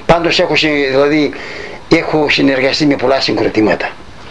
Πάντως έχω συνεργαστεί με πολλά συγκροτήματα.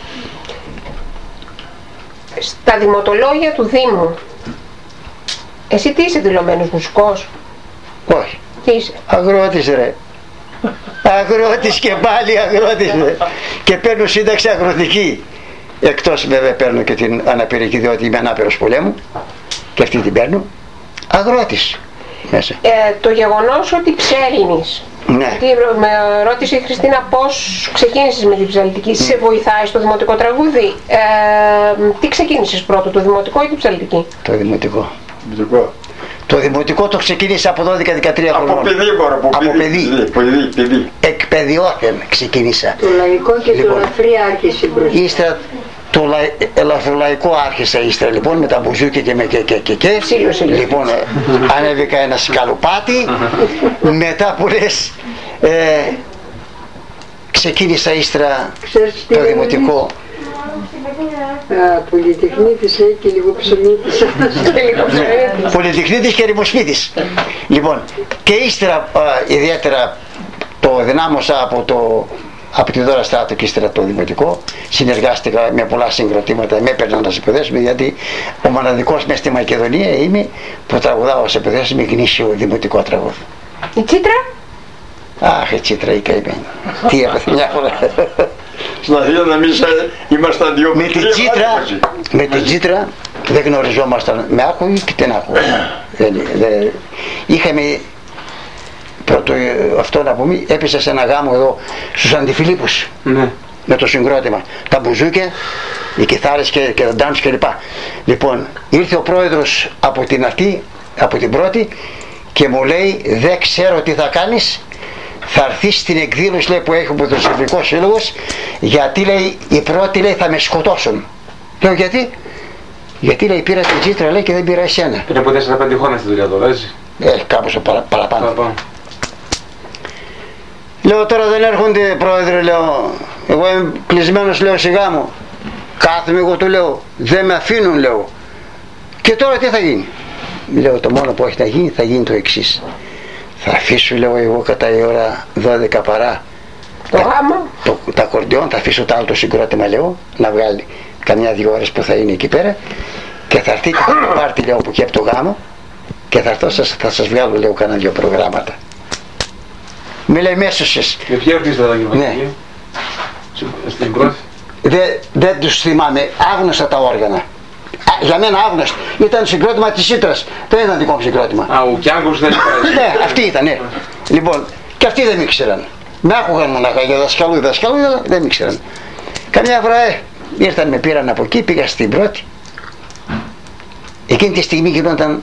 Στα δημοτολόγια του Δήμου, εσύ τι είσαι, δηλωμένος μουσικός? Όχι. Τι είσαι? Αγρότης ρε. Αγρότης και πάλι αγρότης ρε. Και παίρνω σύνταξη αγροτική. Εκτός βέβαια παίρνω και την αναπηρική, διότι είμαι ανάπηρος πολέμου. Και αυτή την παίρνω. Αγρότης μέσα. Το γεγονός ότι ψέλνεις. Ναι. Με ρώτησε η Χριστίνα πώς ξεκίνησες με την ψαλτική. Σε βοηθάει στο δημοτικό τραγούδι? Τι ξεκίνησες πρώτο, το δημοτικό ή την ψαλτική? Το δημοτικό. Το δημοτικό το ξεκίνησα από 12-13 χρονών. Από παιδί, παιδί. Εκπαιδιώθεν ξεκίνησα. Το λαϊκό και το ελαφρύ άρχισε μπροστά. Ύστερα το ελαφρολαϊκό άρχισα ύστερα λοιπόν με τα μπουζούκια και λοιπόν ανέβηκα ένα σκαλοπάτι. Μετά που λες ξεκίνησα ύστερα το δημοτικό. Πολυτεχνίτης και λίγο ψωμίτης. Πολυτεχνίτης και ρημοσπίτης. Λοιπόν, και ύστερα ιδιαίτερα το δυνάμωσα από τη Δώρα Στράτου και ύστερα το δημοτικό. Συνεργάστηκα με πολλά συγκροτήματα, με έπαιρναν να συμπεδέσουμε, γιατί ο μοναδικός μέσα στη Μακεδονία είμαι που τραγουδάω σε παιδές με γνήσιο δημοτικό τραγούδι. Η Τσίτρα? Αχ, η Τσίτρα η καημένη. Τι έπαθε μια φορά. Στην Αθήνα να μην ήμασταν δύο με την Τσίτρα δεν γνωριζόμασταν με άκουγη και την άκουγα. Είχαμε πρώτο αυτό να πούμε, έπεσα σε ένα γάμο εδώ στους Αντιφιλίππους. Ναι. Με το συγκρότημα, τα μπουζούκια, οι κιθάρες και τα ντάνς κλπ. Λοιπόν, ήρθε ο πρόεδρος από την αυτή, από την πρώτη και μου λέει, δεν ξέρω τι θα κάνεις, θα έρθεις στην εκδήλωση λέει, που έχει ο Ποδοσφαιρικός Σύλλογος, γιατί λέει η πρώτη λέει θα με σκοτώσουν. Λέω γιατί? Γιατί λέει πήρα την Τσίτρα λέει και δεν πήρα εσένα. Πριν από 4-5 χρόνια στη δουλειά τώρα, έτσι. Κάπως παραπάνω. Λέω τώρα δεν έρχονται πρόεδρε, λέω, εγώ είμαι κλεισμένος λέω σιγά μου. Κάθομαι εγώ του λέω, δεν με αφήνουν λέω. Και τώρα τι θα γίνει? Λέω το μόνο που έχει να γίνει θα γίνει το εξής. Θα αφήσω λέω εγώ κατά η ώρα 12 παρά το γάμο, τα ακορντιόν, θα αφήσω το άλλο το συγκρότημα λέω να βγάλει καμιά 2 ώρες που θα είναι εκεί πέρα και θα έρθει και το πάρτι λέω που και από το γάμο και θα έρθω θα σας βγάλω λέω κάνα 2 προγράμματα. Με λέει μέσωσες. Και ποια αρτίστα θα γίνει? Ναι. Στην πρώτη. Δεν τους θυμάμαι, άγνωστα τα όργανα. Για μένα άγνωστο. Ήταν συγκρότημα της Τσίτρας. Δεν ήταν δικό μου συγκρότημα. Α, ο Κιάγκος δεν ήταν. Ναι, αυτοί ήταν, ναι. Λοιπόν, και αυτοί δεν μ' ήξεραν. Με άκουγαν μονάχα για δασκαλούδα, δεν μ' ήξεραν. Καμιά φορά ήρθαν, με πήραν από εκεί, πήγα στην πρώτη. Εκείνη τη στιγμή γινόταν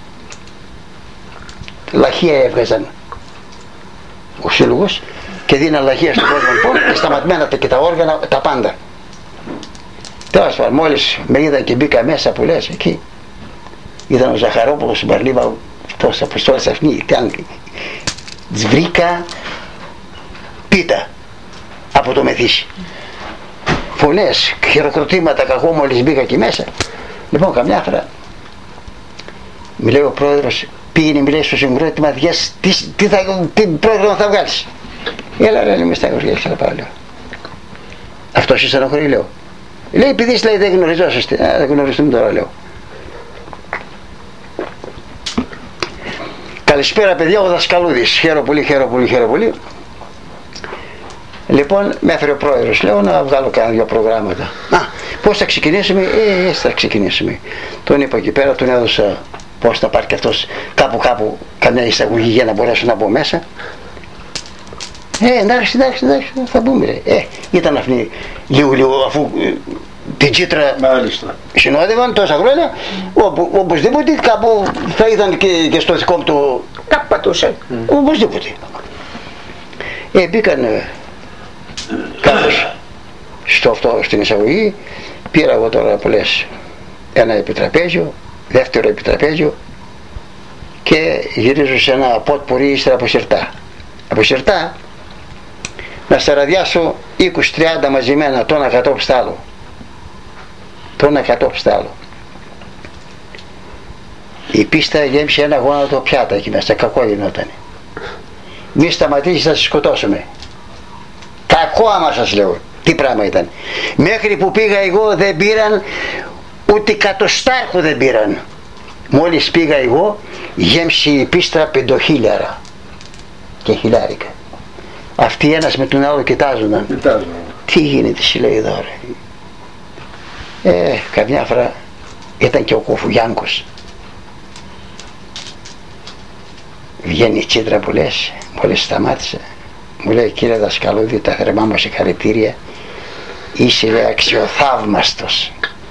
λαχεία έβγαζαν ο σύλλογος και δίναν λαχεία στον κόσμο λοιπόν και σταματμένα και τα όργανα, τα πάντα. Τέλος πάντων, μόλις με είδαν και μπήκα μέσα που λες εκεί, είδαν ο Ζαχαρόπουλος, ο Μπαρλίβα, αυτός Αποστόλης αυτή, τις βρήκα πίτα από το μεθύσι. Φωνές, χειροκροτήματα, κακό μόλις μπήκα εκεί μέσα. Λοιπόν, καμιά φορά μου λέει ο πρόεδρος, πήγαινε μιλάει στο συγκρότημα, τι πρόγραμμα θα βγάλεις? Έλα ρε, είμαι στα εγωργία, θα πάω λέω. Αυτός είσαι στενοχωρεί λέω. Λέει επειδή λέει, δεν γνωριζόσαστε, δεν γνωριστούμε τώρα λέω. Καλησπέρα παιδιά, ο Δασκαλούδης, χαίρο πολύ. Λοιπόν, με έφερε ο πρόεδρος, λέω να βγάλω κάνα 2 προγράμματα. Α, πώς θα ξεκινήσουμε? Θα ξεκινήσουμε. Τον είπα εκεί πέρα, τον έδωσα πώς θα πάρει και αυτός κάπου καμιά εισαγωγή για να μπορέσω να μπω μέσα. Εντάξει, θα μπούμε. Ήταν αυτή λίγο αφού την Τσίτρα συνόδευαν τόσα χρόνια, οπωσδήποτε κάπου θα ήταν και στο δικό μου το... Κάπου πατούσε. Οπωσδήποτε. Μπήκαν κάπως στην εισαγωγή, πήρα εγώ τώρα που λες ένα επιτραπέζιο, δεύτερο επιτραπέζιο και γυρίζω σε ένα ποτπουρί ύστερα από σιρτά να σταραδιάσω 20-30 μαζεμένα τόνα 100 ψτάλο. Η πίστα γέμισε ένα γόνατο πιάτα εκεί μέσα, κακό γινότανε. μη σταματήσεις θα σε σκοτώσουμε. Κακό άμα σας λέω. Τι πράγμα ήταν. Μέχρι που πήγα εγώ δεν πήραν ούτε κατοστάρχο δεν πήραν. Μόλις πήγα εγώ γέμψει η πίστρα 5.000 και χιλιάρικα. Αυτοί ένας με τον άλλο κοιτάζονταν. Τι γίνεται σου λέει εδώ ρε. Καμιά φορά ήταν και ο Κοφουγιάνκος. Βγαίνει η τσίτρα που λες, μόλις σταμάτησε. Μου λέει κύριε δασκαλούδη, τα θερμά μου συγχαρητήρια. Είσαι λέει αξιοθαύμαστος.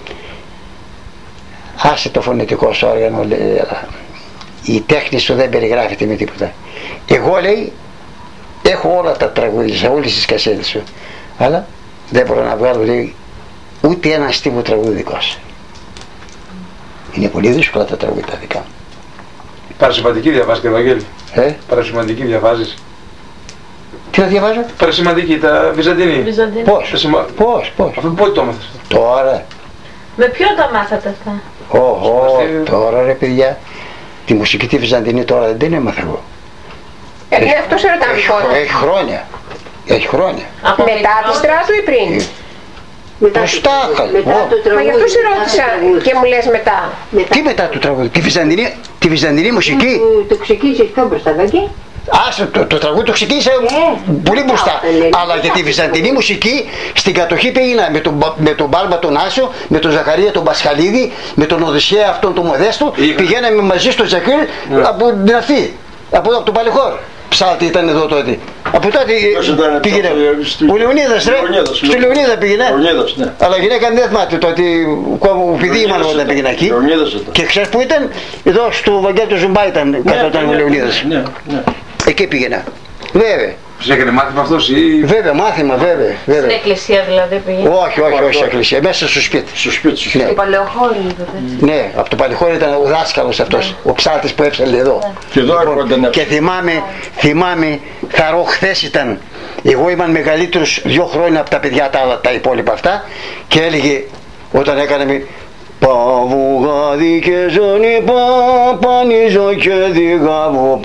Άσε το φωνητικό σου όργανο λέει, η τέχνη σου δεν περιγράφεται με τίποτα. Εγώ λέει έχω όλα τα τραγούδια, όλες τις κασέτες σου, αλλά δεν μπορώ να βγάλω λέει ούτε ένα στίβο τραγούδι δικό σου. Είναι πολύ δύσκολα τα τραγούδια τα δικά μου. Παρασημαντική διαβάζεις και Ευαγγέλη. Παρασημαντική διαβάζεις. Τι να διαβάζω? Παρασημαντική, τα Βυζαντινή. Πώς. Αυτό πότε το έμαθες? Τώρα. Με ποιον τα μάθατε αυτά? Τώρα ρε παιδιά. Τη μουσική τη Βυζαντινή τώρα δεν την έμαθα εγώ. Αυτό σε ρωτάμε πότε. Έχει χρόνια. Μετά τη Στράτου ή πριν? Μετά Μα γι' αυτό σε ρώτησα και μου λες μετά. Τι μετά του τραγούδι? Τη Βυζαντινή μουσική. Το ξεκίνησε πιο μπροστά, δεν? Το τραγούδι το ξεκίνησε πολύ μπροστά. Αλλά για τη Βυζαντινή μουσική στην κατοχή πήγαινα με τον Μπάρμπα τον Άσο, με τον Ζαχαρία τον Πασχαλίδη, με τον Οδυσσέα αυτόν τον Μοδέστο. Πηγαίναμε μαζί στο Τζακίλ από την Αθή, από τον Παλαιχώρ. Ψάλτη ήταν εδώ τότε. Από τότε πήγαινε. Ο Λεωνίδας ρε. Στο Λεωνίδα πήγαινε. Αλλά γυναίκα δεν θυμάται το ότι ο παιδί ήμουν όταν πήγαινε εκεί. Και ξέρεις που ήταν? Εδώ στο Βαγγέλη του Ζουμπά ήταν κάτω όταν ο Λεωνίδας. Εκεί πήγαινα. Βέβαια. Σου έκανε μάθημα αυτός ή? Βέβαια, μάθημα, βέβαια. Στην εκκλησία δηλαδή πήγε? Όχι στην εκκλησία, μέσα στο σπίτι. Στο Παλαιοχώρι είπατε? Ναι, από το Παλαιοχώρι ήταν ο δάσκαλος αυτός, ο ψάλτης που έψαλε εδώ. Και θυμάμαι, χαρό χθες ήταν. Εγώ ήμουν μεγαλύτερος 2 χρόνια από τα παιδιά τα υπόλοιπα αυτά και έλεγε όταν έκαναμε Παβουγάδι και ζώνη πανίζω και διγάβω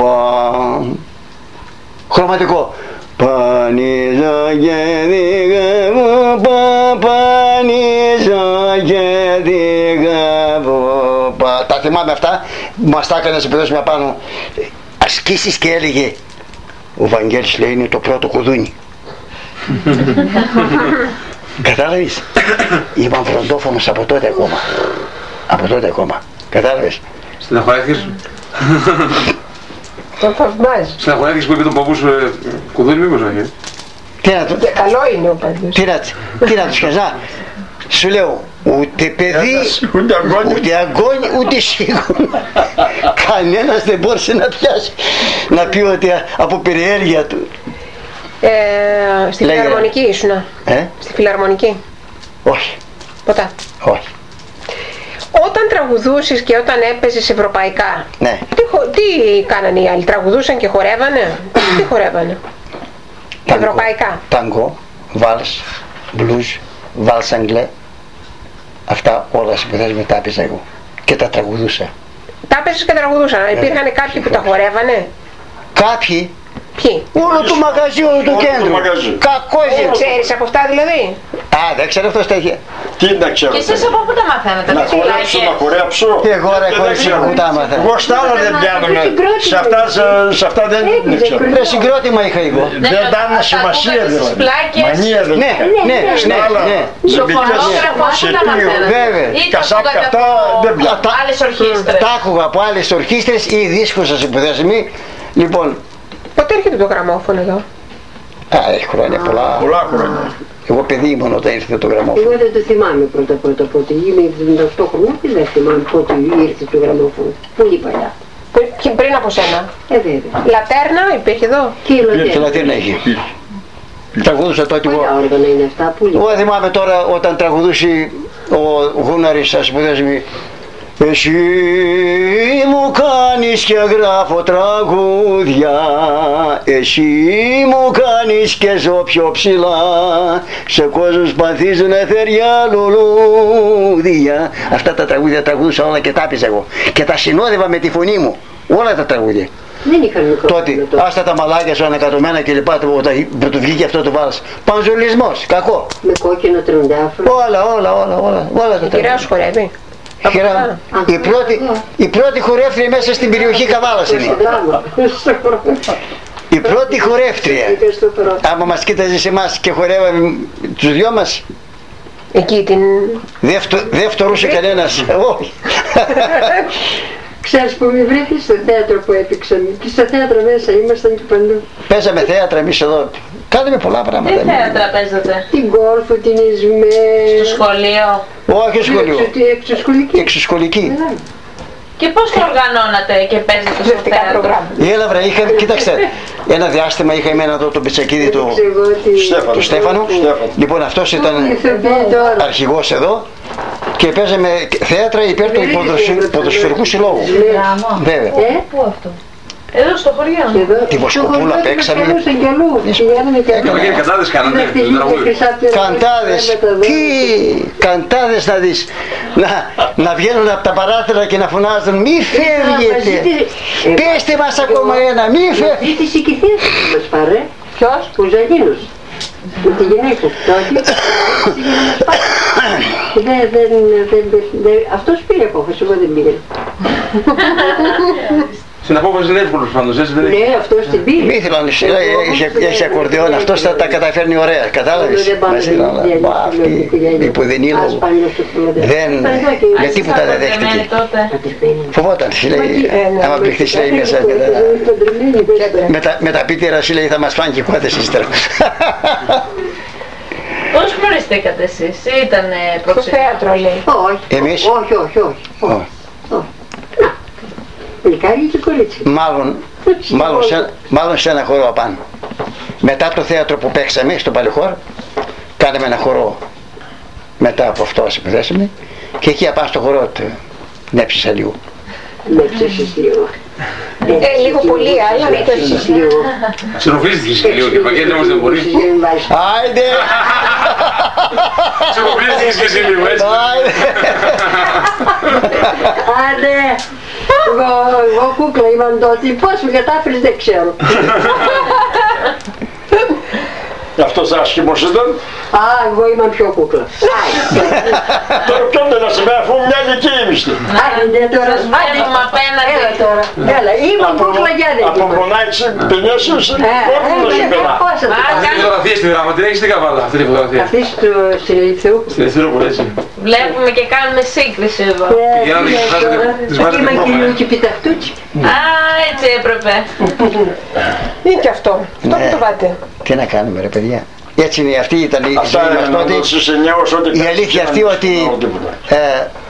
χρωματικό. Πανίζω και διγάβω πανίζω και διγάβω. Τα θυμάμαι αυτά. Μας τα έκανε σε παιδός μια πάνω ασκήσεις και έλεγε ο Βαγγέλης λέει είναι το πρώτο κουδούνι. Κατάλαβες? Είπαν φροντόφωνος από τότε ακόμα. Κατάλαβες? Στεναχωρέθηκες? Τον θαυμάζει. Στεναχωρέθηκες που είπε τον παππού σου κουδούνι μήπως όχι? Τι να του... Καλό είναι ο πάντως. Τι να του σκαζά? Σου λέω ούτε παιδί, ούτε αγκόνι, ούτε σίγουρο. Κανένας δεν μπόρεσε να πιάσει. Να πει ότι από περιέργεια του. Στη φιλαρμονική ήσουνα? Στη φιλαρμονική? Όχι. Ποτέ? Όχι. Όταν τραγουδούσες και όταν έπαιζες ευρωπαϊκά, ναι. Τι κάνανε οι άλλοι? Τραγουδούσαν και χορεύανε? Τι χορεύανε? Ευρωπαϊκά. Τάγκο, βάλς, μπλουζ, βάλς αγγλέ. Αυτά όλα συμπαθές τα έπαιζα εγώ. Και τα τραγουδούσα. Τα έπαιζες και τραγουδούσαν. Υπήρχαν κάποιοι που τα χορεύανε? Κάποιοι. Ποιοι? Όλο το μαγαζί, όλο το κέντρο. Κακός είναι. Ξέρεις από αυτά δηλαδή? Δεν ξέρω αυτός τα είχε. Τι να ξέρω. Και εσείς από πού τα μαθαίνετε? Να χορέψω. Εγώ ρε χωρίς που τα μάθα. Εγώ στα άλλα δεν πιάνομαι. Σε αυτά δεν ξέρω. Ρε συγκρότημα είχα εγώ. Δεν δάνε σημασία δηλαδή. Μανία δεν ναι. Σοφονόγραφο, πού τα μαθαίνετε? Κασάπια αυτά δεν πιάνω. Άλλες ορχήστρες? Τα άκουγα από άλλες ορχήστρες ή δίσκους σας υποθέσιμοι. Λοιπόν. Πότε έρχεται το γραμμόφωνο εδώ? Έχει χρόνια πολλά χρόνια. Εγώ παιδί ήμουν όταν ήρθε το γραμμόφωνο. Εγώ δεν το θυμάμαι πρώτα πότε. Είμαι 78 χρόνια και δεν θυμάμαι πότε ήρθε το γραμμόφωνο. Πολύ παλιά. Πριν από σένα? Βέβαια. Λατέρνα υπήρχε εδώ? Και Λατέρνα είχε. Τραγουδούσα τότε εγώ. Πολλά όργανα είναι αυτά. Εγώ θυμάμαι τώρα όταν τραγουδούσε ο Γούναρης σας υποθέσιμοι. Εσύ μου κάνεις και γράφω τραγούδια, εσύ μου κάνεις και ζω πιο ψηλά, σε κόσμους παθίζουνε θεριά λουλούδια. Αυτά τα τραγούδια τραγουδούσα όλα και τα έπαιζα εγώ και τα συνόδευα με τη φωνή μου, όλα τα τραγούδια. Δεν είχαν μικρόφωνο Τότε, τότε. άστα τα μαλάκια σου ανακατωμένα και λοιπά, που του βγήκε αυτό το βάλς. Πανζολισμός, κακό. Με κόκκινο τροντάφρο. Όλα τα Η κυρία σου χορεύει. Χειρά, η πρώτη χορεύτρια μέσα στην περιοχή Καβάλας είναι. Η πρώτη χορεύτρια. Άμα μας κοίταζες εμάς και χορεύαμε τους δυο μας, Εκεί την... δεν φτωρούσε κανένας. Όχι. Ξέρεις που με βρήκε στο θέατρο που έπαιξαν. Και στα θέατρα μέσα ήμασταν και παντού. Παίζαμε θέατρα εμείς εδώ. Κάναμε πολλά Τι πράγματα. θέατρα παίζατε? Την γκόλφο, την Ισμέ. Στο σχολείο? Όχι σχολείο. Εξωσχολική. Εξωσχολική. Και πώς το οργανώνατε και παίζατε στο Ζωτικά θέατρο? προγράμματα. Η Έλαβρα είχαμε, κοίταξτε, ένα διάστημα είχαμε εδώ το πιτσακίδι του Στέφανο. Λοιπόν, αυτός ήταν αρχηγός εδώ και παίζαμε θέατρα υπέρ του ποδοσφαιρικού συλλόγου. Βέβαια. Πού αυτό? Εδώ στο χωριό. Τη Βοσκοπούλα παίξαμε. Καντάδες κάνατε, το τραγούδι. Καντάδες, καντάδες να δεις, να βγαίνουν από τα παράθυρα και να φωνάζουν μη φεύγετε, πέστε μας ακόμα ένα, μη φεύγετε. Ζήτησε και θέατρο να μας πάρε. Ποιος? Ο Ζαγίνος. Με τη γυναίκα του τότε. Αυτός πήρε απόφαση, εγώ δεν πήρε. Στην απόφαση είναι εύκολος πάντως, έτσι δεν είναι? Ναι, αυτός την πήρε. Μη θέλω, έχει ακορδιόν, αυτός θα τα καταφέρνει ωραία, κατάλαβες. Που δεν είναι λόγο. Με τίποτα δεν δέχτηκε. Φοβόταν, λέει, άμα πληχθείς λέει μέσα. Με τα πίτερα σου λέει θα μας φάνε και κότες ύστερα. Πώς γνωριστήκατε εσείς? Ήτανε Στο προξενικό? θέατρο λέει. Όχι. Εμείς? Όχι. Πελικάρι και κορίτσι. Μάλλον σε ένα χορό απάνω. Μετά το θέατρο που παίξαμε στο Παλαιχώρ, κάναμε ένα χορό μετά από αυτό που δέσαμε και εκεί απάνω στο χορό νέψησα λίγο. Νέψεσες λίγο. Λίγο πολύ, αλλά μην το Νέψεσες λίγο. Ξενοφλίστηκες λίγο και Παγγέλη όμως δεν μπορεί. Άιντε! Ξενοφλίστηκες και εσύ λίγο, έτσι. Άντε! Εγώ κούκλα ήμουν τότε. Πώς με κατάφερες δεν ξέρω. Αυτός άσχημος ήταν. Α, εγώ ήμουν πιο κούκλα. Τώρα ποιον δεν να σε με αφού μια ηλικία ήμιστη. Άντε τώρα. Βλέπουμε απέναντι. Έλα τώρα. Έλα, ήμουν κούκλα για δεν. Από μονάξει πενιέσους, κόρπουλος υπερά. Αυτή τη φωτογραφία στη δράμα, την έχεις στην Καβάλα, αυτή τη φωτογραφία. Αυτή στην Ελευθερού. Στην Ελευθερόπολη, έτσι. Βλέπουμε και κάνουμε σύγκριση εδώ. Πηγαίνατε και τις βάζετε Είμαι πρόβα, κυρίου πιταχτούτσι. Α, έτσι έπρεπε. Είναι και αυτό. Αυτό που το πάτε. Τι να κάνουμε ρε παιδιά. Έτσι είναι, αυτή ήταν η ζωή μας τότε. Αυτά Η αλήθεια αυτή ότι